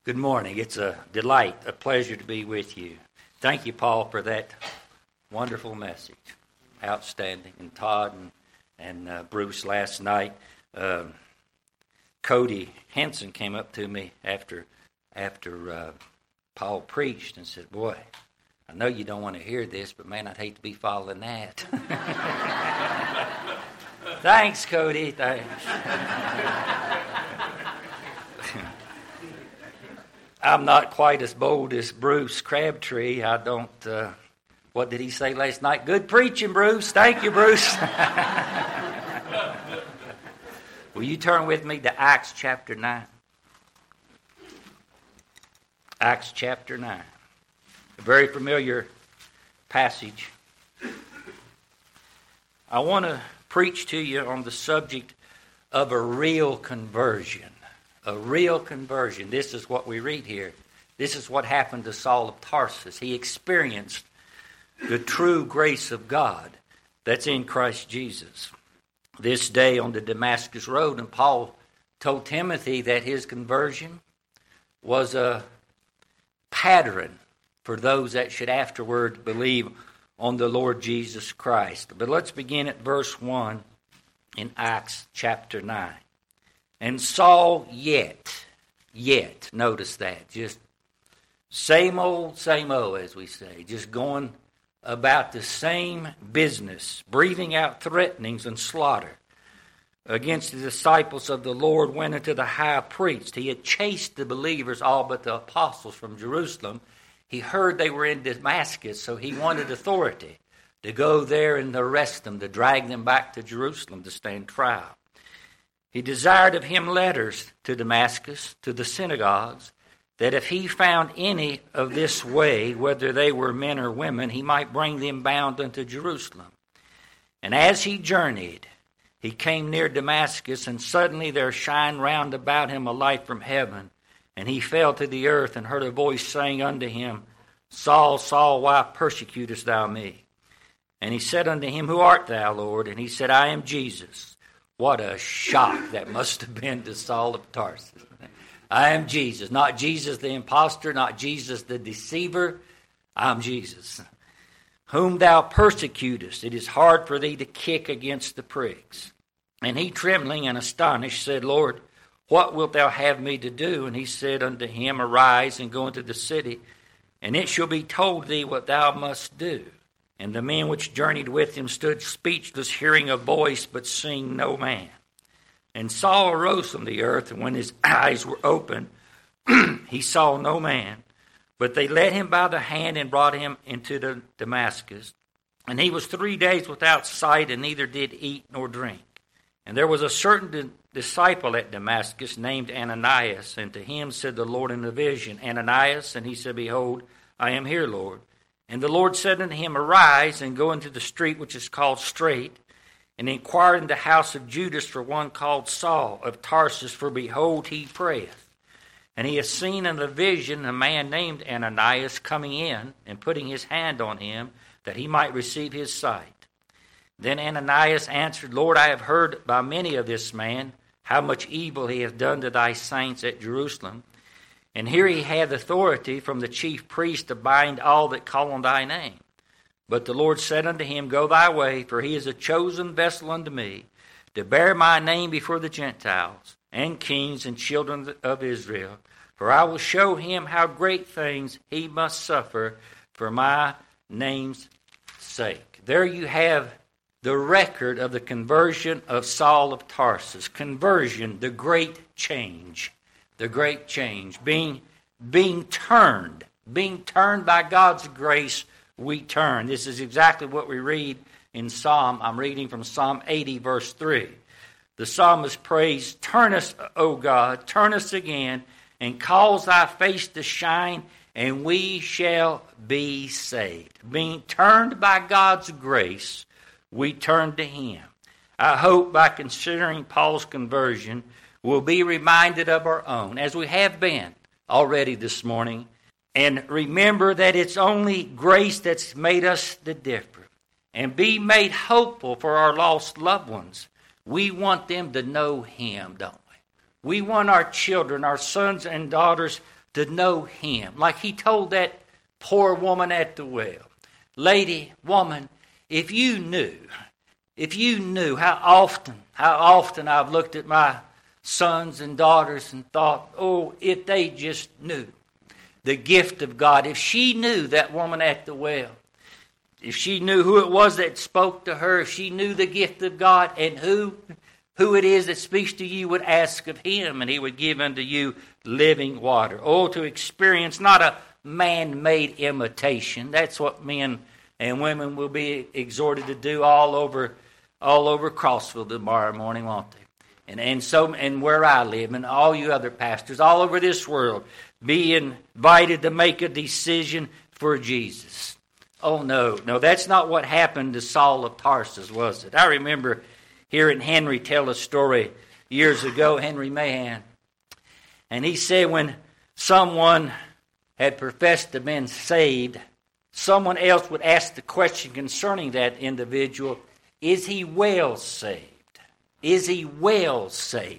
Good morning. It's a delight, a pleasure to be with you. Thank you, Paul, for that wonderful message. Outstanding. And Todd and Bruce last night. Cody Henson came up to me after Paul preached and said, "Boy, I know you don't want to hear this, but man, I'd hate to be following that." Thanks, Cody. Thanks. I'm not quite as bold as Bruce Crabtree. I don't, what did he say last night? Good preaching, Bruce. Thank you, Bruce. Will you turn with me to Acts chapter 9? Acts chapter 9. A very familiar passage. I want to preach to you on the subject of a real conversion. A real conversion. This is what we read here. This is what happened to Saul of Tarsus. He experienced the true grace of God that's in Christ Jesus. This day on the Damascus Road, and Paul told Timothy that his conversion was a pattern for those that should afterward believe on the Lord Jesus Christ. But let's begin at verse 1 in Acts chapter 9. And Saul yet, notice that, just same old, as we say, just going about the same business, breathing out threatenings and slaughter against the disciples of the Lord, went unto the high priest. He had chased the believers, all but the apostles, from Jerusalem. He heard they were in Damascus, so he wanted authority to go there and arrest them, to drag them back to Jerusalem to stand trial. He desired of him letters to Damascus, to the synagogues, that if he found any of this way, whether they were men or women, he might bring them bound unto Jerusalem. And as he journeyed, he came near Damascus, and suddenly there shined round about him a light from heaven. And he fell to the earth, and heard a voice saying unto him, Saul, Saul, why persecutest thou me? And he said unto him, Who art thou, Lord? And he said, I am Jesus. What a shock that must have been to Saul of Tarsus. I am Jesus. Not Jesus the impostor, not Jesus the deceiver. I'm Jesus. Whom thou persecutest, it is hard for thee to kick against the pricks. And he, trembling and astonished, said, Lord, what wilt thou have me to do? And he said unto him, Arise and go into the city, and it shall be told thee what thou must do. And the men which journeyed with him stood speechless, hearing a voice, but seeing no man. And Saul arose from the earth, and when his eyes were opened, he saw no man. But they led him by the hand and brought him into Damascus. And he was 3 days without sight, and neither did eat nor drink. And there was a certain disciple at Damascus named Ananias, and to him said the Lord in a vision, Ananias, and he said, Behold, I am here, Lord. And the Lord said unto him, Arise, and go into the street which is called Straight, and inquire in the house of Judas for one called Saul of Tarsus, for behold, he prayeth. And he has seen in a vision a man named Ananias coming in, and putting his hand on him, that he might receive his sight. Then Ananias answered, Lord, I have heard by many of this man, how much evil he hath done to thy saints at Jerusalem. And here he had authority from the chief priest to bind all that call on thy name. But the Lord said unto him, Go thy way, for he is a chosen vessel unto me, to bear my name before the Gentiles, and kings, and children of Israel. For I will show him how great things he must suffer for my name's sake. There you have the record of the conversion of Saul of Tarsus. Conversion, the great change. The great change, being turned by God's grace, we turn. This is exactly what we read in Psalm. I'm reading from Psalm 80, verse 3. The psalmist prays, Turn us, O God, turn us again, and cause thy face to shine, and we shall be saved. Being turned by God's grace, we turn to him. I hope by considering Paul's conversion, we'll be reminded of our own, as we have been already this morning, and remember that it's only grace that's made us the difference, and be made hopeful for our lost loved ones. We want them to know him, don't we? We want our children, our sons and daughters, to know Him. Like He told that poor woman at the well, lady, woman, if you knew how often I've looked at my sons and daughters and thought, oh, if they just knew the gift of God. If she knew, that woman at the well, if she knew who it was that spoke to her, if she knew the gift of God and who it is that speaks to you, would ask of Him, and He would give unto you living water. Oh, to experience not a man-made imitation. That's what men and women will be exhorted to do all over Crossville tomorrow morning, won't they? And where I live, and all you other pastors all over this world, be invited to make a decision for Jesus. Oh, no, that's not what happened to Saul of Tarsus, was it? I remember hearing Henry tell a story years ago, Henry Mahan, and he said when someone had professed to have been saved, someone else would ask the question concerning that individual, is he well saved? Is he well saved?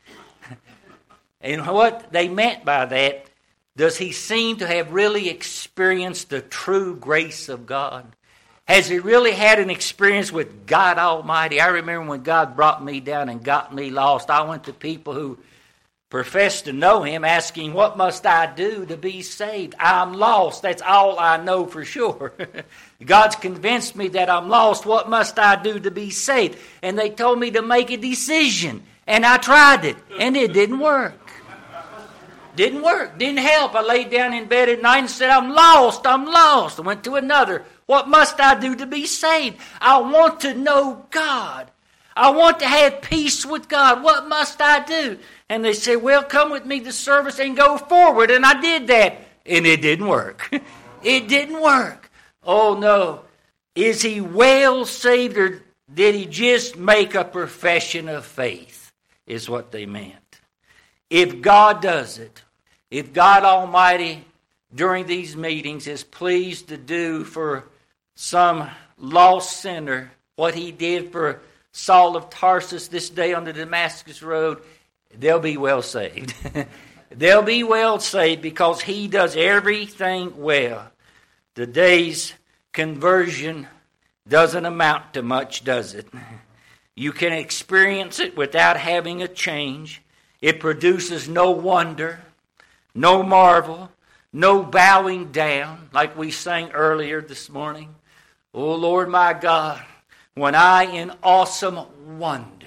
And what they meant by that, does he seem to have really experienced the true grace of God? Has he really had an experience with God Almighty? I remember when God brought me down and got me lost, I went to people who professed to know Him, asking, what must I do to be saved? I'm lost. That's all I know for sure. God's convinced me that I'm lost. What must I do to be saved? And they told me to make a decision. And I tried it. And it didn't work. Didn't work. Didn't help. I laid down in bed at night and said, I'm lost. I'm lost. I went to another. What must I do to be saved? I want to know God. I want to have peace with God. What must I do? And they said, well, come with me to service and go forward. And I did that. And it didn't work. It didn't work. Oh, no. Is he well saved, or did he just make a profession of faith, is what they meant. If God does it, if God Almighty during these meetings is pleased to do for some lost sinner what He did for Saul of Tarsus this day on the Damascus Road, they'll be well saved. They'll be well saved because He does everything well. Today's conversion doesn't amount to much, does it? You can experience it without having a change. It produces no wonder, no marvel, no bowing down, like we sang earlier this morning. Oh, Lord my God, when I in awesome wonder,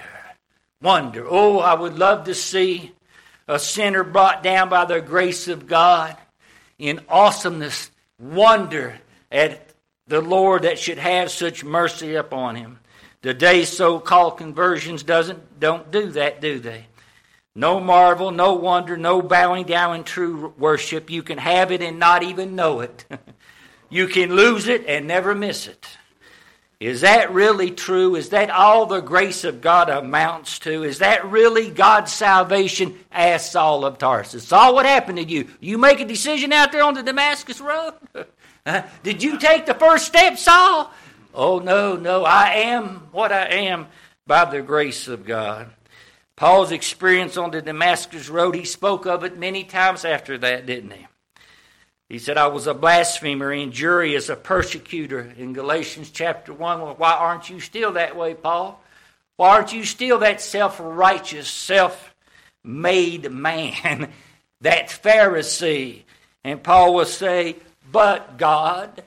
oh, I would love to see a sinner brought down by the grace of God in awesomeness, wonder at the Lord that should have such mercy upon him. Today's so-called conversions don't do that, do they? No marvel, no wonder, no bowing down in true worship. You can have it and not even know it. You can lose it and never miss it. Is that really true? Is that all the grace of God amounts to? Is that really God's salvation? Asked Saul of Tarsus. Saul, what happened to you? You make a decision out there on the Damascus Road? Did you take the first step, Saul? Oh, no, I am what I am by the grace of God. Paul's experience on the Damascus Road, he spoke of it many times after that, didn't he? He said, I was a blasphemer, injurious, a persecutor in Galatians chapter 1. Well, why aren't you still that way, Paul? Why aren't you still that self-righteous, self-made man, that Pharisee? And Paul will say, but God,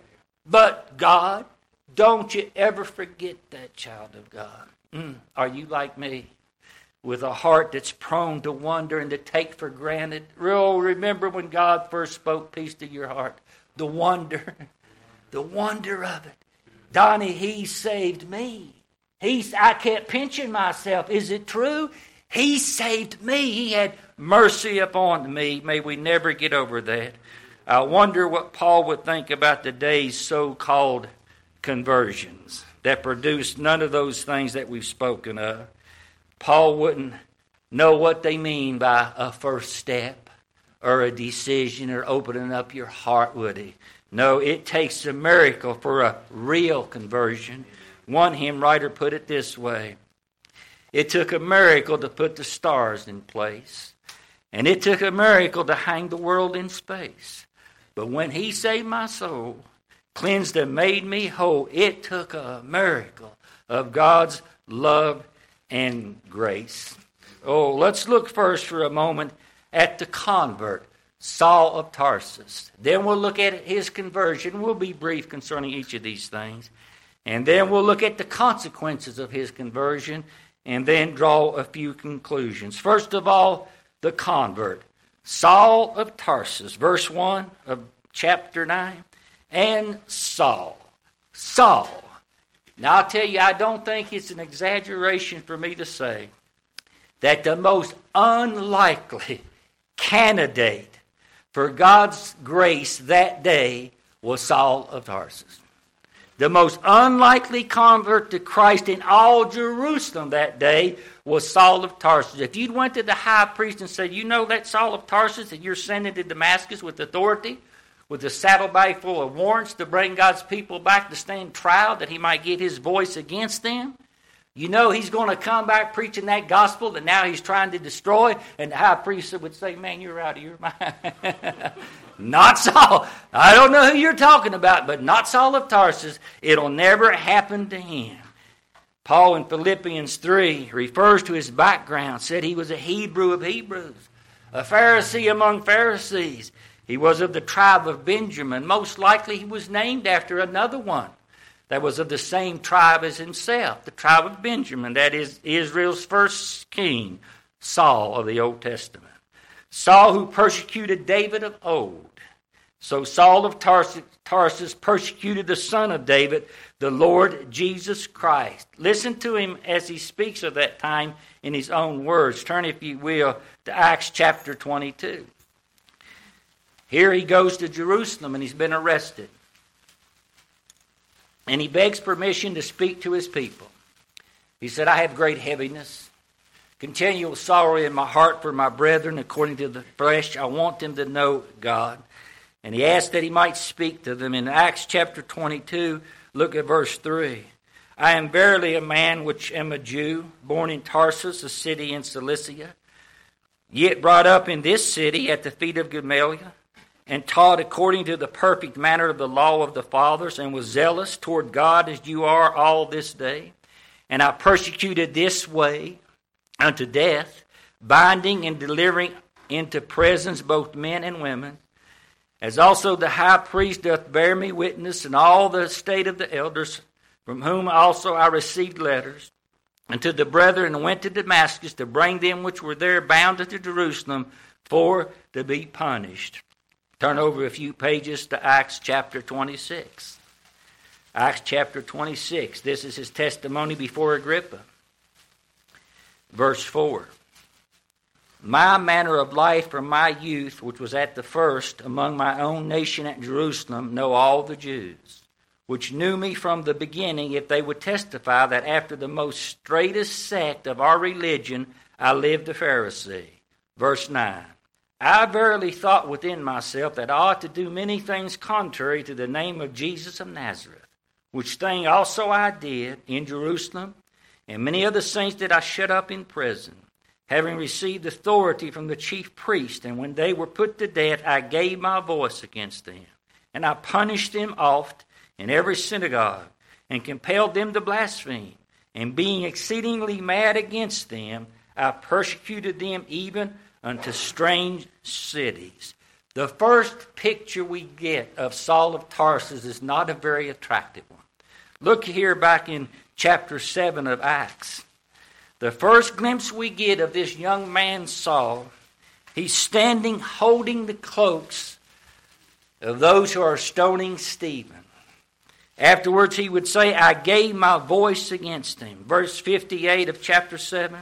don't you ever forget that, child of God. Are you like me? With a heart that's prone to wonder and to take for granted. Remember when God first spoke peace to your heart. The wonder of it. Donnie, He saved me. I kept pinching myself. Is it true? He saved me. He had mercy upon me. May we never get over that. I wonder what Paul would think about today's so-called conversions that produce none of those things that we've spoken of. Paul wouldn't know what they mean by a first step or a decision or opening up your heart, would he? No, it takes a miracle for a real conversion. One hymn writer put it this way. It took a miracle to put the stars in place. And it took a miracle to hang the world in space. But when he saved my soul, cleansed and made me whole, it took a miracle of God's love and grace. Oh, let's look first for a moment at the convert, Saul of Tarsus. Then we'll look at his conversion. We'll be brief concerning each of these things. And then we'll look at the consequences of his conversion and then draw a few conclusions. First of all, the convert, Saul of Tarsus, verse 1 of chapter 9. And Saul. Now, I'll tell you, I don't think it's an exaggeration for me to say that the most unlikely candidate for God's grace that day was Saul of Tarsus. The most unlikely convert to Christ in all Jerusalem that day was Saul of Tarsus. If you'd went to the high priest and said, you know that Saul of Tarsus that you're sending to Damascus with authority, with a saddlebag full of warrants to bring God's people back to stand trial that he might get his voice against them, you know he's going to come back preaching that gospel that now he's trying to destroy, and the high priest would say, man, you're out of your mind. Not Saul. I don't know who you're talking about, but not Saul of Tarsus. It'll never happen to him. Paul in Philippians 3 refers to his background, said he was a Hebrew of Hebrews, a Pharisee among Pharisees. He was of the tribe of Benjamin. Most likely he was named after another one that was of the same tribe as himself, the tribe of Benjamin. That is Israel's first king, Saul of the Old Testament. Saul who persecuted David of old. So Saul of Tarsus persecuted the son of David, the Lord Jesus Christ. Listen to him as he speaks of that time in his own words. Turn, if you will, to Acts chapter 22. Here he goes to Jerusalem and he's been arrested. And he begs permission to speak to his people. He said, I have great heaviness, continual sorrow in my heart for my brethren according to the flesh. I want them to know God. And he asked that he might speak to them. In Acts chapter 22, look at verse 3. I am verily a man which am a Jew, born in Tarsus, a city in Cilicia, yet brought up in this city at the feet of Gamaliel, and taught according to the perfect manner of the law of the fathers, and was zealous toward God as you are all this day. And I persecuted this way unto death, binding and delivering into prisons both men and women, as also the high priest doth bear me witness, and all the state of the elders, from whom also I received letters, and to the brethren went to Damascus to bring them which were there bound unto Jerusalem for to be punished. Turn over a few pages to Acts chapter 26. Acts chapter 26. This is his testimony before Agrippa. Verse 4. My manner of life from my youth, which was at the first among my own nation at Jerusalem, know all the Jews, which knew me from the beginning, if they would testify that after the most straightest sect of our religion I lived a Pharisee. Verse 9. I verily thought within myself that I ought to do many things contrary to the name of Jesus of Nazareth, which thing also I did in Jerusalem, and many of the saints did I shut up in prison, having received authority from the chief priest. And when they were put to death, I gave my voice against them. And I punished them oft in every synagogue, and compelled them to blaspheme. And being exceedingly mad against them, I persecuted them even unto strange cities. The first picture we get of Saul of Tarsus is not a very attractive one. Look here back in chapter 7 of Acts. The first glimpse we get of this young man Saul, he's standing holding the cloaks of those who are stoning Stephen. Afterwards he would say, I gave my voice against him. Verse 58 of chapter 7.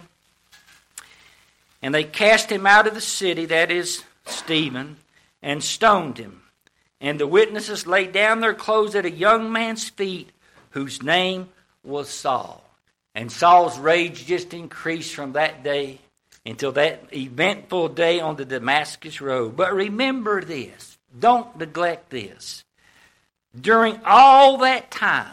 And they cast him out of the city, that is Stephen, and stoned him. And the witnesses laid down their clothes at a young man's feet, whose name was Saul. And Saul's rage just increased from that day until that eventful day on the Damascus road. But remember this. Don't neglect this. During all that time,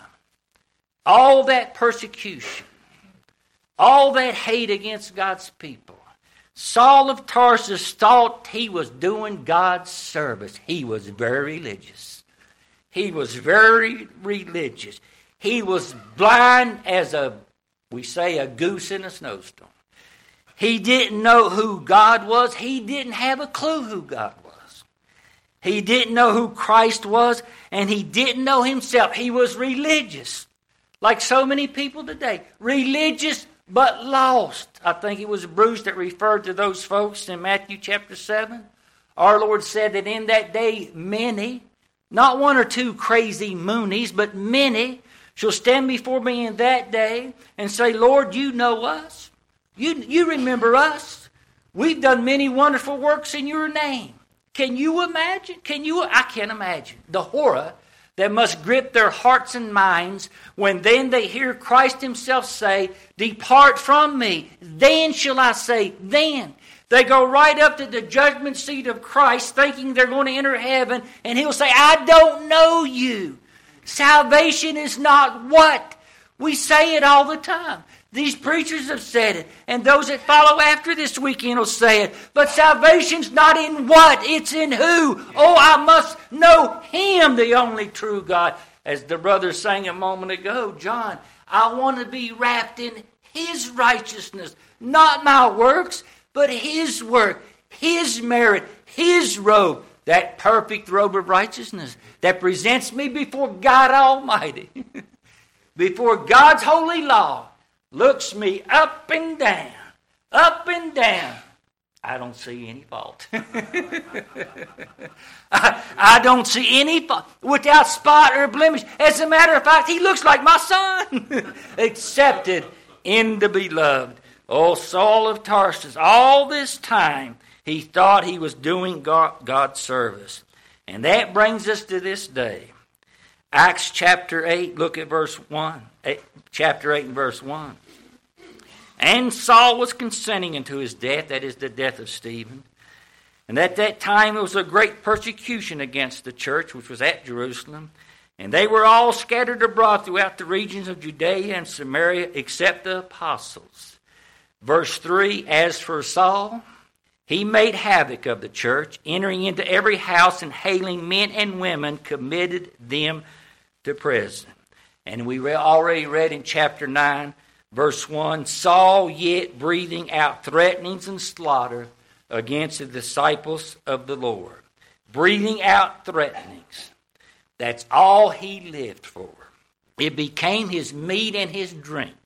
all that persecution, all that hate against God's people, Saul of Tarsus thought he was doing God's service. He was very religious. He was very religious. He was blind as a goose in a snowstorm. He didn't know who God was. He didn't have a clue who God was. He didn't know who Christ was, and he didn't know himself. He was religious, like so many people today. Religious but lost. I think it was Bruce that referred to those folks in Matthew chapter 7. Our Lord said that in that day many, not one or two crazy moonies, but many shall stand before me in that day and say, Lord, you know us. You remember us. We've done many wonderful works in your name. Can you imagine? I can't imagine the horror that must grip their hearts and minds when then they hear Christ himself say, depart from me. Then shall I say, then. They go right up to the judgment seat of Christ thinking they're going to enter heaven, and he'll say, I don't know you. Salvation is not what? We say it all the time. These preachers have said it, and those that follow after this weekend will say it. But salvation's not in what? It's in who. Oh, I must know him, the only true God. As the brother sang a moment ago, John, I want to be wrapped in his righteousness. Not my works, but his work, his merit, his robe. That perfect robe of righteousness that presents me before God Almighty. Before God's holy law. Looks me up and down, up and down. I don't see any fault. I don't see any fault. Without spot or blemish. As a matter of fact, he looks like my son. Accepted in the beloved. Oh, Saul of Tarsus, all this time he thought he was doing God's service. And that brings us to this day. Acts chapter 8, look at verse 1. Chapter 8 and verse 1. And Saul was consenting unto his death, that is the death of Stephen. And at that time there was a great persecution against the church, which was at Jerusalem. And they were all scattered abroad throughout the regions of Judea and Samaria, except the apostles. Verse 3, as for Saul, he made havoc of the church, entering into every house and hailing men and women, committed them to prison. And we already read in chapter 9, verse 1, Saul yet breathing out threatenings and slaughter against the disciples of the Lord. Breathing out threatenings. That's all he lived for. It became his meat and his drink.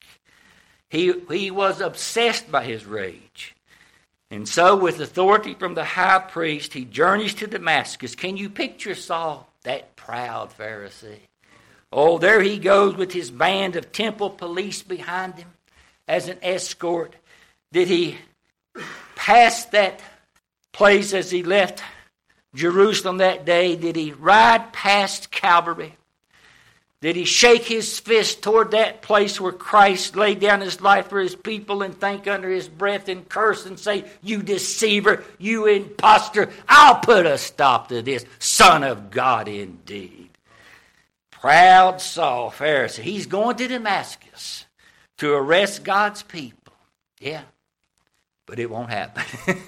He was obsessed by his rage. And so with authority from the high priest, he journeys to Damascus. Can you picture Saul, that proud Pharisee? Oh, there he goes with his band of temple police behind him as an escort. Did he pass that place as he left Jerusalem that day? Did he ride past Calvary? Did he shake his fist toward that place where Christ laid down his life for his people and think under his breath and curse and say, you deceiver, you imposter, I'll put a stop to this, Son of God indeed. Proud Saul, Pharisee. He's going to Damascus to arrest God's people. Yeah, but it won't happen.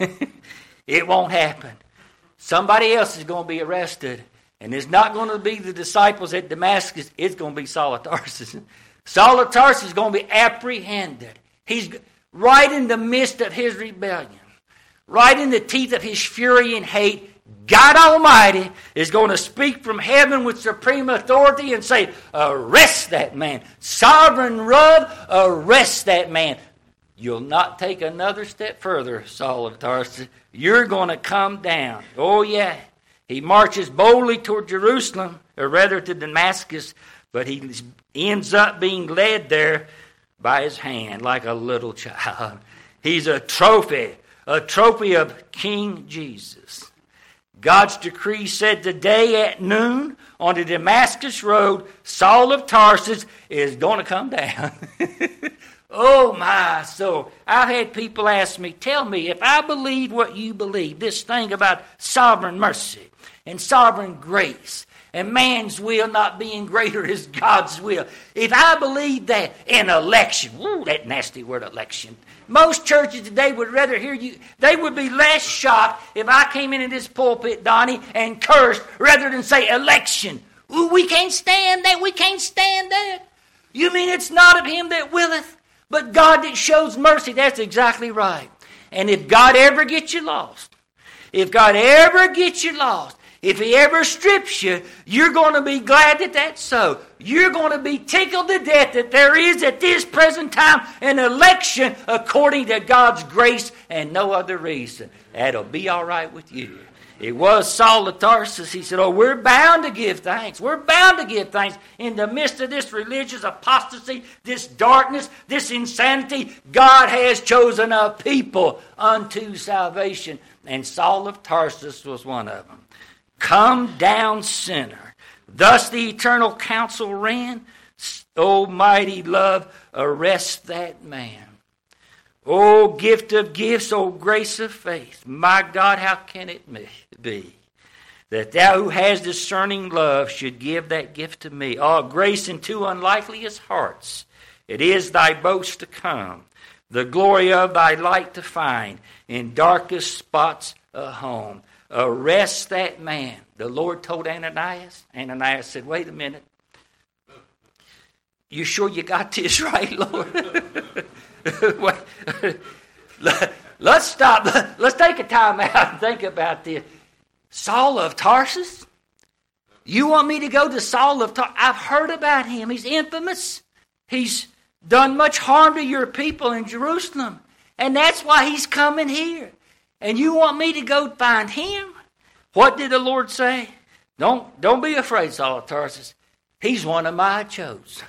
It won't happen. Somebody else is going to be arrested, and it's not going to be the disciples at Damascus. It's going to be Saul of Tarsus. Saul of Tarsus is going to be apprehended. He's right in the midst of his rebellion, right in the teeth of his fury and hate. God Almighty is going to speak from heaven with supreme authority and say, arrest that man. Sovereign Rub, arrest that man. You'll not take another step further, Saul of Tarsus. You're going to come down. Oh, yeah. He marches boldly toward Jerusalem, or rather to Damascus, but he ends up being led there by his hand like a little child. He's a trophy of King Jesus. God's decree said today at noon on the Damascus road, Saul of Tarsus is going to come down. Oh my soul. I've had people ask me, tell me, if I believe what you believe, this thing about sovereign mercy and sovereign grace And man's will not being greater is God's will. If I believe that in election, that nasty word election, most churches today would rather hear you, they would be less shocked if I came into this pulpit, Donnie, and cursed rather than say election. We can't stand that, we can't stand that. You mean it's not of him that willeth, but God that shows mercy? That's exactly right. And if God ever gets you lost, if he ever strips you, you're going to be glad that that's so. You're going to be tickled to death that there is at this present time an election according to God's grace and no other reason. That'll be all right with you. It was Saul of Tarsus. He said, we're bound to give thanks. We're bound to give thanks in the midst of this religious apostasy, this darkness, this insanity. God has chosen a people unto salvation. And Saul of Tarsus was one of them. Come down, sinner. Thus the eternal counsel ran. Almighty love, arrest that man. O gift of gifts, O grace of faith. My God, how can it be that thou who hast discerning love should give that gift to me? Oh, grace into unlikeliest hearts. It is thy boast to come, the glory of thy light to find, in darkest spots a home. Arrest that man. The Lord told Ananias. Ananias said, wait a minute. You sure you got this right, Lord? Let's stop. Let's take a time out and think about this. Saul of Tarsus? You want me to go to Saul of Tarsus? I've heard about him. He's infamous. He's done much harm to your people in Jerusalem. And that's why he's coming here. And you want me to go find him? What did the Lord say? Don't be afraid, Saul of Tarsus. He's one of my chosen.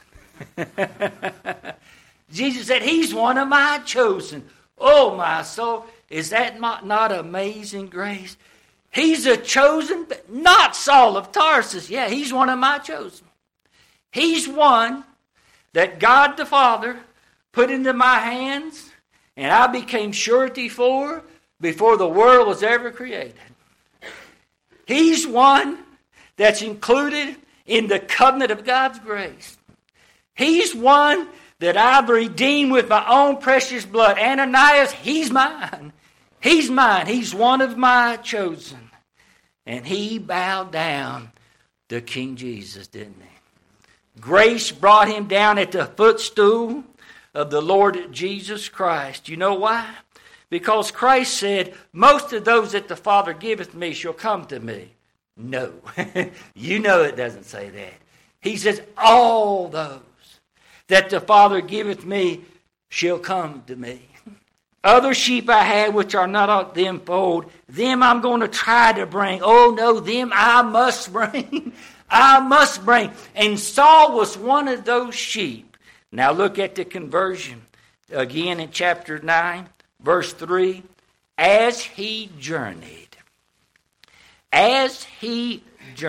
Jesus said, he's one of my chosen. Oh, my soul, is that not amazing grace? He's a chosen, but not Saul of Tarsus. Yeah, he's one of my chosen. He's one that God the Father put into my hands, and I became surety for before the world was ever created. He's one that's included in the covenant of God's grace. He's one that I've redeemed with my own precious blood. Ananias, he's mine. He's mine. He's one of my chosen. And he bowed down to King Jesus, didn't he? Grace brought him down at the footstool of the Lord Jesus Christ. You know why? Because Christ said, most of those that the Father giveth me shall come to me. No. You know it doesn't say that. He says, all those that the Father giveth me shall come to me. Other sheep I had which are not of them fold, them I'm going to try to bring. Oh no, them I must bring. I must bring. And Saul was one of those sheep. Now look at the conversion. Again in chapter 9, verse 3. As he journeyed, as he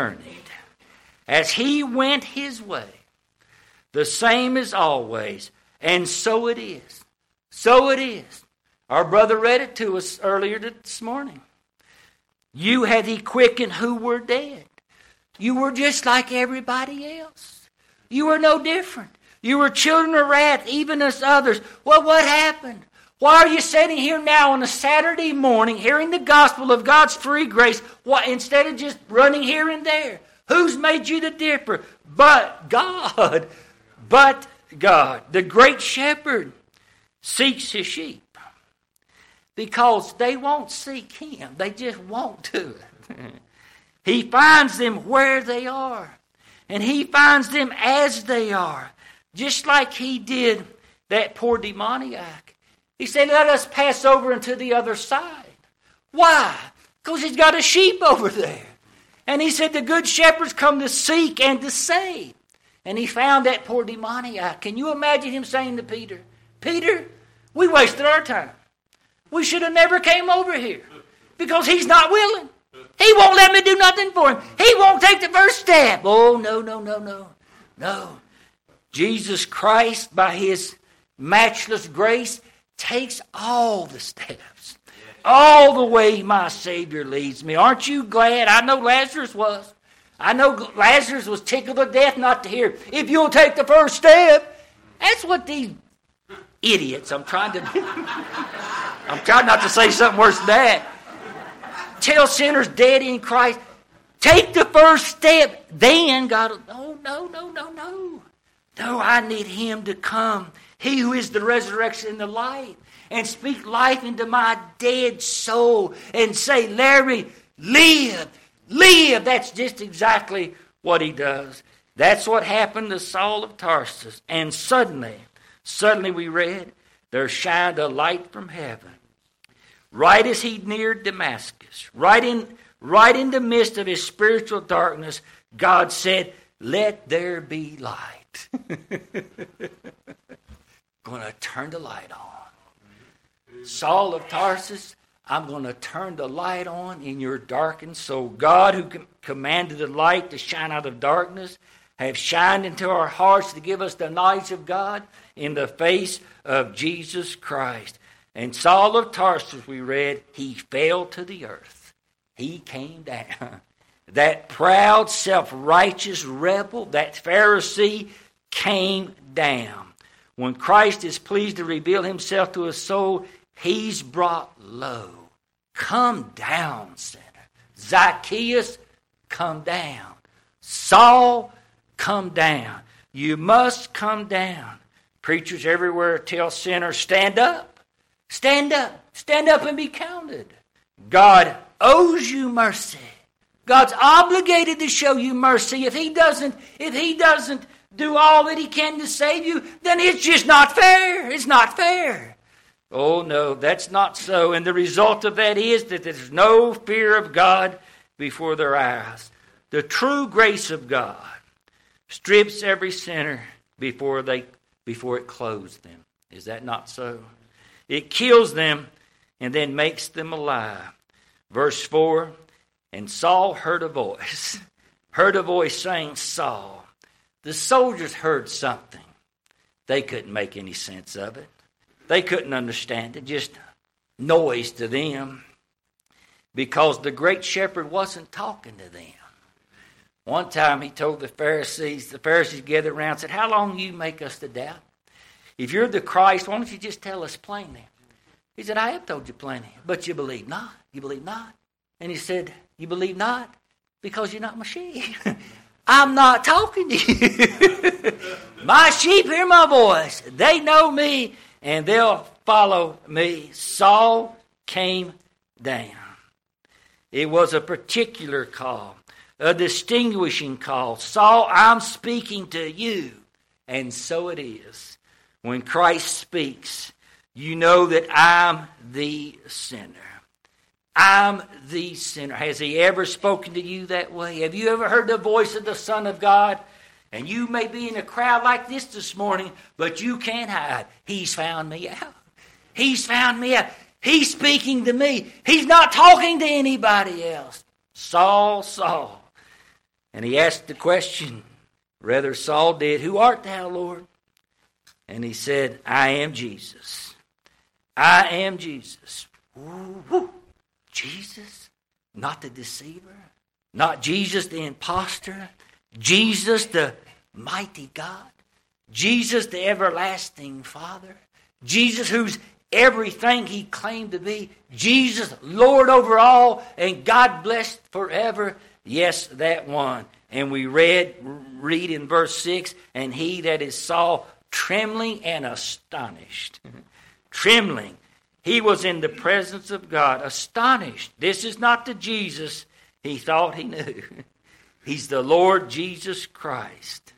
went his way, the same as always, and so it is. So it is. Our brother read it to us earlier this morning. You hath he quickened who were dead. You were just like everybody else. You were no different. You were children of wrath, even as others. Well, what happened? Why are you sitting here now on a Saturday morning hearing the gospel of God's free grace instead of just running here and there? Who's made you the difference? But God. But God. The great shepherd seeks his sheep because they won't seek him. They just won't do it. He finds them where they are. And he finds them as they are. Just like he did that poor demoniac. He said, let us pass over into the other side. Why? Because he's got a sheep over there. And he said, the good shepherds come to seek and to save. And he found that poor demoniac. Can you imagine him saying to Peter, Peter, we wasted our time. We should have never came over here. Because he's not willing. He won't let me do nothing for him. He won't take the first step. Oh, no. Jesus Christ, by his matchless grace, takes all the steps. All the way my Savior leads me. Aren't you glad? I know Lazarus was. I know Lazarus was tickled to death not to hear, if you'll take the first step. That's what these idiots, I'm trying not to say something worse than that. Tell sinners dead in Christ, take the first step. Then God, no. No, I need him to come. He who is the resurrection and the life. And speak life into my dead soul. And say, Larry, live. Live. That's just exactly what he does. That's what happened to Saul of Tarsus. And suddenly we read, there shined a light from heaven. Right as he neared Damascus, right in the midst of his spiritual darkness, God said, let there be light. Going to turn the light on. Saul of Tarsus, I'm going to turn the light on in your darkened soul. God, who commanded the light to shine out of darkness, have shined into our hearts to give us the knowledge of God in the face of Jesus Christ. And Saul of Tarsus, we read, he fell to the earth. He came down. That proud, self-righteous rebel, that Pharisee, came down. When Christ is pleased to reveal himself to a soul, he's brought low. Come down, sinner. Zacchaeus, come down. Saul, come down. You must come down. Preachers everywhere tell sinners, stand up. Stand up. Stand up and be counted. God owes you mercy. God's obligated to show you mercy. If he doesn't do all that he can to save you, then it's just not fair. It's not fair. Oh no, that's not so. And the result of that is that there's no fear of God before their eyes. The true grace of God strips every sinner before it clothes them. Is that not so? It kills them and then makes them alive. Verse 4, and Saul heard a voice saying, Saul. The soldiers heard something. They couldn't make any sense of it. They couldn't understand it, just noise to them, because the great shepherd wasn't talking to them. One time he told the Pharisees gathered around and said, how long you make us to doubt? If you're the Christ, why don't you just tell us plainly? He said, I have told you plainly, but you believe not. You believe not. And he said, you believe not because you're not my sheep. I'm not talking to you. My sheep hear my voice. They know me and they'll follow me. Saul came down. It was a particular call, a distinguishing call. Saul, I'm speaking to you. And so it is. When Christ speaks, you know that I'm the sinner. I'm the sinner. Has he ever spoken to you that way? Have you ever heard the voice of the Son of God? And you may be in a crowd like this morning, but you can't hide. He's found me out. He's found me out. He's speaking to me. He's not talking to anybody else. Saul, Saul. And he asked the question, rather Saul did, who art thou, Lord? And he said, I am Jesus. I am Jesus. Ooh. Jesus, not the deceiver, not Jesus the imposter, Jesus the mighty God, Jesus the everlasting Father, Jesus who's everything he claimed to be, Jesus Lord over all and God blessed forever. Yes, that one. And we read in verse 6, and he that is Saul trembling and astonished, trembling. He was in the presence of God, astonished. This is not the Jesus he thought he knew. He's the Lord Jesus Christ.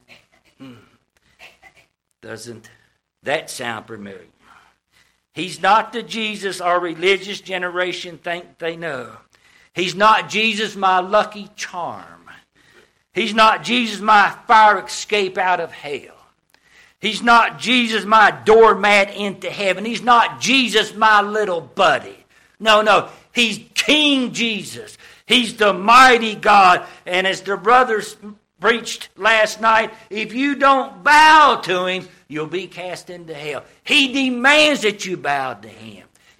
Doesn't that sound familiar? He's not the Jesus our religious generation think they know. He's not Jesus, my lucky charm. He's not Jesus, my fire escape out of hell. He's not Jesus, my doormat into heaven. He's not Jesus, my little buddy. No. He's King Jesus. He's the mighty God. And as the brothers preached last night, if you don't bow to him, you'll be cast into hell. He demands that you bow to him.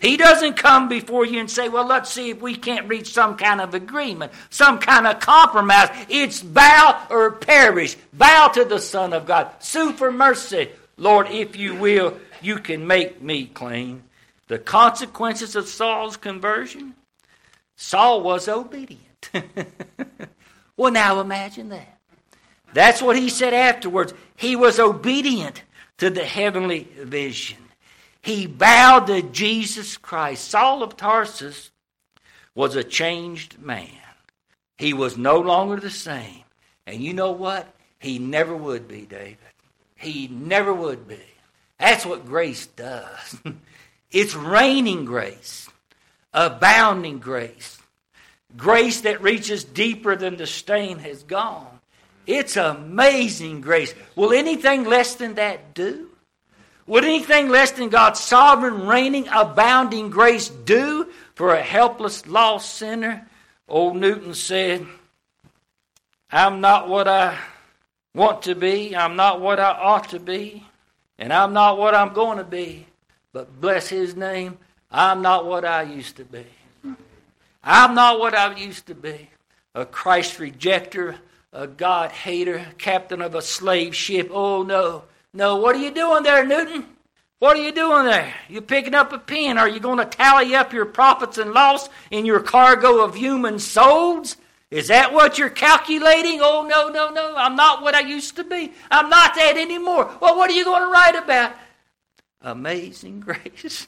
He doesn't come before you and say, well, let's see if we can't reach some kind of agreement, some kind of compromise. It's bow or perish. Bow to the Son of God. Sue for mercy. Lord, if you will, you can make me clean. The consequences of Saul's conversion, Saul was obedient. Well, now imagine that. That's what he said afterwards. He was obedient to the heavenly vision. He bowed to Jesus Christ. Saul of Tarsus was a changed man. He was no longer the same. And you know what? He never would be, David. He never would be. That's what grace does. It's reigning grace, abounding grace, grace that reaches deeper than the stain has gone. It's amazing grace. Will anything less than that do? Would anything less than God's sovereign, reigning, abounding grace do for a helpless, lost sinner? Old Newton said, I'm not what I want to be, I'm not what I ought to be, and I'm not what I'm going to be. But bless his name, I'm not what I used to be. I'm not what I used to be. A Christ rejecter, a God hater, captain of a slave ship. Oh, no. No, what are you doing there, Newton? What are you doing there? You picking up a pen? Are you going to tally up your profits and loss in your cargo of human souls? Is that what you're calculating? Oh, no, no, no. I'm not what I used to be. I'm not that anymore. Well, what are you going to write about? Amazing grace.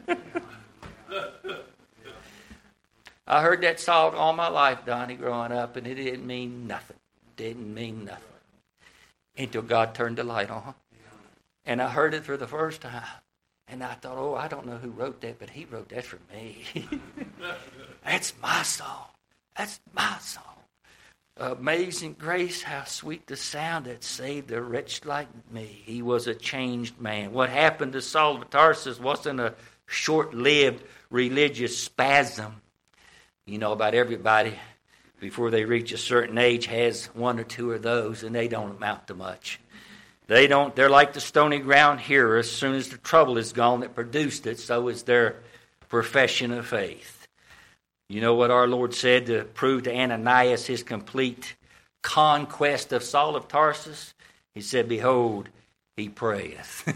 I heard that song all my life, Donnie, growing up, and it didn't mean nothing. Didn't mean nothing. Until God turned the light on. And I heard it for the first time. And I thought, oh, I don't know who wrote that, but he wrote that for me. That's my song. That's my song. Amazing grace, how sweet the sound that saved a wretch like me. He was a changed man. What happened to Saul of Tarsus wasn't a short-lived religious spasm. You know, about everybody, before they reach a certain age, has one or two of those, and they don't amount to much. They're like the stony ground hearer. As soon as the trouble is gone that produced it, so is their profession of faith. You know what our Lord said to prove to Ananias his complete conquest of Saul of Tarsus? He said, behold, he prayeth.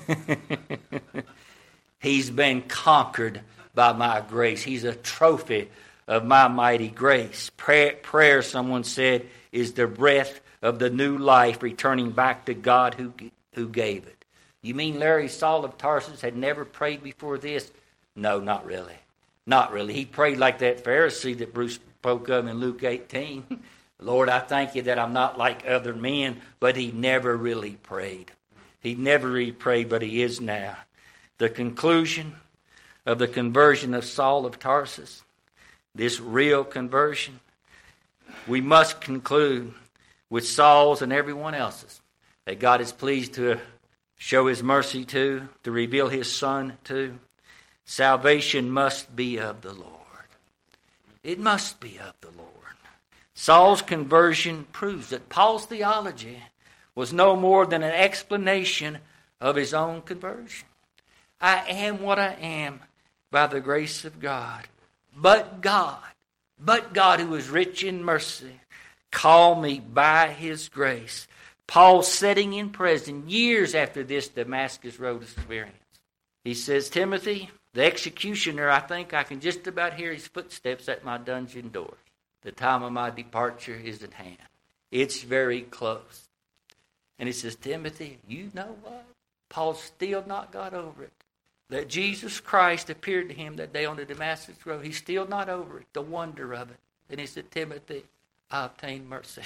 He's been conquered by my grace. He's a trophy of my mighty grace. Prayer, someone said, is the breath of the new life returning back to God who gave it. You mean Larry Saul of Tarsus had never prayed before this? No, not really. Not really. He prayed like that Pharisee that Bruce spoke of in Luke 18. Lord, I thank you that I'm not like other men, but he never really prayed. He never really prayed, but he is now. The conclusion of the conversion of Saul of Tarsus, this real conversion, we must conclude with Saul's and everyone else's, that God is pleased to show his mercy to reveal his Son to. Salvation must be of the Lord. It must be of the Lord. Saul's conversion proves that Paul's theology was no more than an explanation of his own conversion. I am what I am by the grace of God. But God who is rich in mercy, called me by his grace. Paul sitting in prison years after this Damascus Road experience. He says, Timothy, the executioner, I think I can just about hear his footsteps at my dungeon door. The time of my departure is at hand. It's very close. And he says, Timothy, you know what? Paul still not got over it. That Jesus Christ appeared to him that day on the Damascus Road. He's still not over it, the wonder of it. And he said, Timothy, I obtained mercy.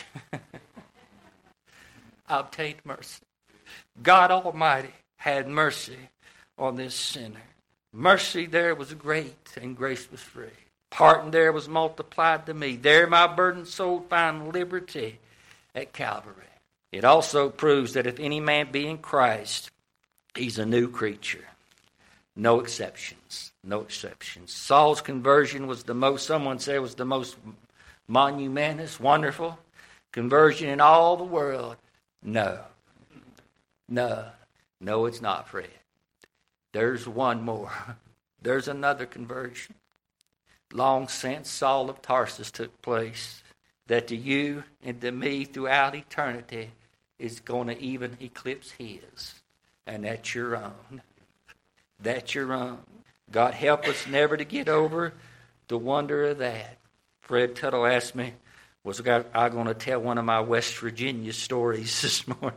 I obtained mercy. God Almighty had mercy on this sinner. Mercy there was great and grace was free. Pardon there was multiplied to me. There my burdened soul found liberty at Calvary. It also proves that if any man be in Christ, he's a new creature. No exceptions. No exceptions. Saul's conversion was someone said was the most monumentous, wonderful conversion in all the world. No, it's not, Fred. There's one more. There's another conversion. Long since Saul of Tarsus took place, that to you and to me throughout eternity is going to even eclipse his. And that's your own. That's your own. God help us never to get over the wonder of that. Fred Tuttle asked me, was I going to tell one of my West Virginia stories this morning?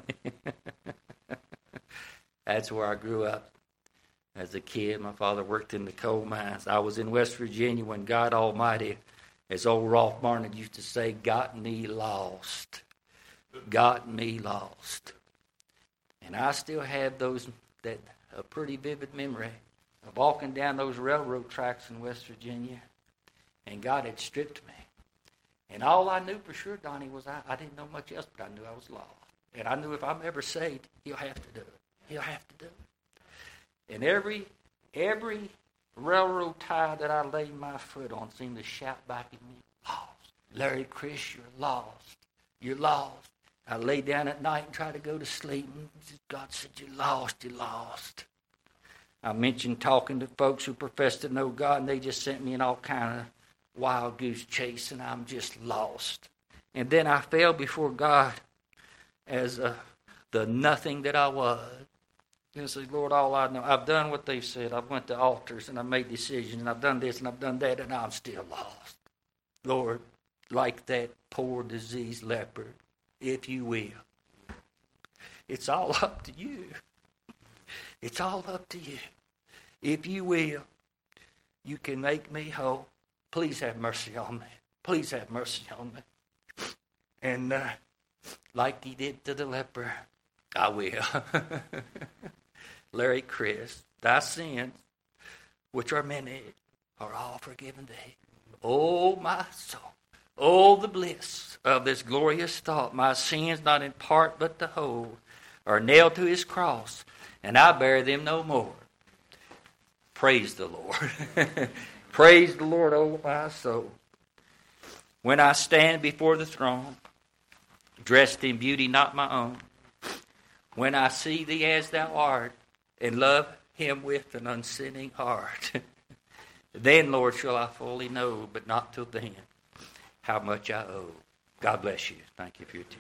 That's where I grew up. As a kid, my father worked in the coal mines. I was in West Virginia when God Almighty, as old Rolf Barnett used to say, got me lost. Got me lost. And I still have a pretty vivid memory of walking down those railroad tracks in West Virginia, and God had stripped me. And all I knew for sure, Donnie, was I didn't know much else, but I knew I was lost. And I knew if I'm ever saved, He'll have to do it. He'll have to do it. And every railroad tie that I laid my foot on seemed to shout back at me, lost. Larry, Chris, you're lost. You're lost. I lay down at night and try to go to sleep, and God said, you're lost, you're lost. I mentioned talking to folks who profess to know God, and they just sent me in all kind of wild goose chase, and I'm just lost. And then I fell before God as the nothing that I was. And I said, Lord, all I know, I've done what they said. I've went to altars, and I made decisions, and I've done this, and I've done that, and I'm still lost. Lord, like that poor diseased leper, if you will. It's all up to you. It's all up to you. If you will, you can make me whole. Please have mercy on me. Please have mercy on me. And like He did to the leper, I will. Larry, Chris, thy sins, which are many, are all forgiven thee. Oh, my soul. Oh, the bliss of this glorious thought. My sins, not in part but the whole, are nailed to His cross, and I bear them no more. Praise the Lord. Praise the Lord, oh my soul. When I stand before the throne, dressed in beauty not my own, when I see Thee as Thou art, and love Him with an unsinning heart, then, Lord, shall I fully know, but not till then, how much I owe. God bless you. Thank you for your attention.